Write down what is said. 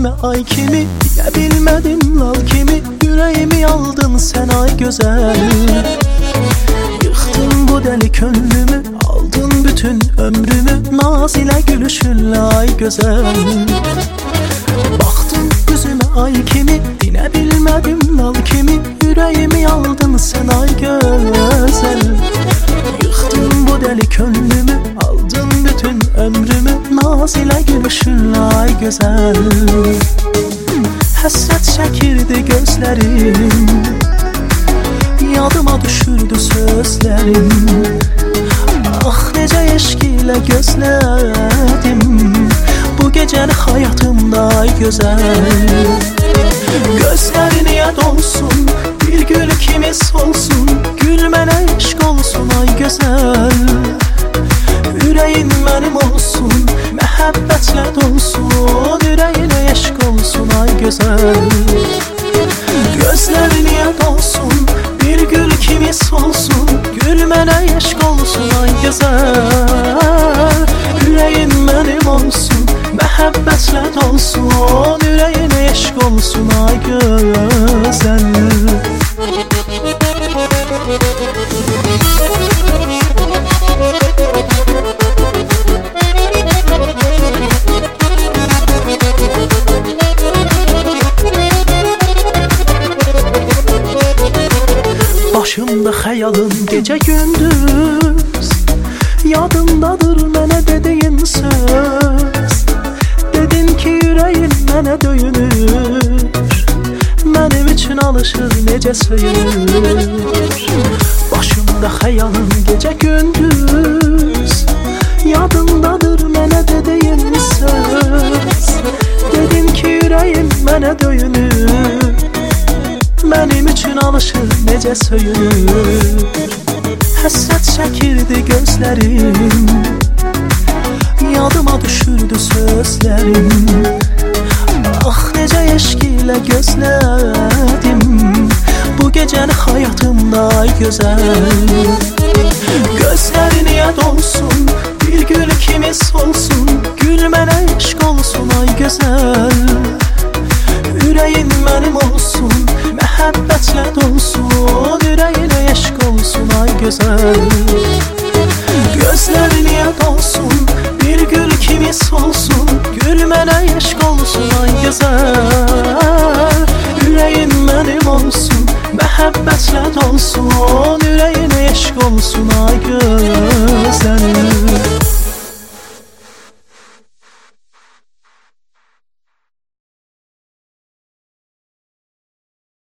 üzümə ay kimi, bilə bilmədim lal kimi, ürəyimi aldın sən ay gözəl. Yıxdın bu dəli könlümü, aldın bütün ömrümü, naz ilə gülüşünlə ay gözəl. Baxdın üzümə ay kimi, dinə bilmədim lal kimi, ürəyimi aldın sən ay gözəl. Yıxdın bu dəli könlümü, aldın bütün ömrümü, naz ilə gülüşünlə ay gözəl. Həsrət çəkirdi gözlərim, yadıma düşürdü sözlərim. Ah necə eşq ilə gözlədim bu gecəni həyatımda ay gözəl. Gözlərin yad olsun, bir gül kimi solsun, gül mənə eşq olsun ay gözəl. Ürəyin mənim olsun, məhəbbətlə dolsun, ürəyinə eşq olsun ay gözəl. Gözlərin yad olsun, bir gül kimi solsun, gül mənə eşq olsun ay gözəl. Ürəyin mənim olsun, məhəbbətlə dolsun, ürəyinə eşq olsun ay gözəl. Başımda xəyalım gecə gündüz, yadımdadır mənə dediyin söz. Dedin ki ürəyin mənə döyünür, mənim üçün alışır necə söyünür. Başımda xəyalım gecə gündüz, yadımdadır mənə dediyin söz. Dedin ki ürəyin mənə döyünür, mənim üçün alışır necə söyünür. Həsrət çəkirdi gözlərim, yadıma düşürdü sözlərim. Ah necə eşq ilə gözlədim bu gecəni həyatımda ay gözəl. Gözlərin yad olsun, bir gül kimi solsun, gül mənə eşq olsun ay gözəl. Ürəyin mənim olsun, məhəbbətlə dolsun, ürəyinə eşq olsun ay gözəl. Gözlərin yad olsun, bir gül kimi solsun, gül mənə eşq olsun ay gözəl. Ürəyin mənim olsun, məhəbbətlə dolsun, ürəyinə eşq olsun ay gözəl.